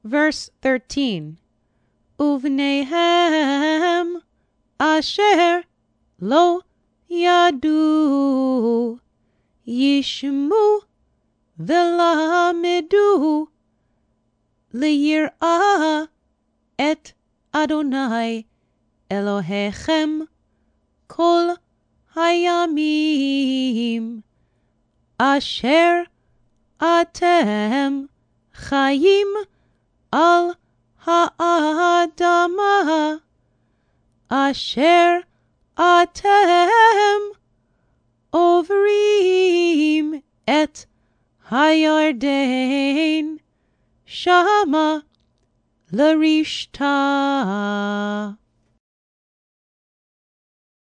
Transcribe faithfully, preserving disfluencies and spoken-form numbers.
Verse thirteen. Uvnehem asher lo yadu yishmu v'lamedu liyir'ah et Adonai Elohechem kol hayamim asher atem chayim al ha'adamah asher atem ovrim et hayarden shama l'rishta.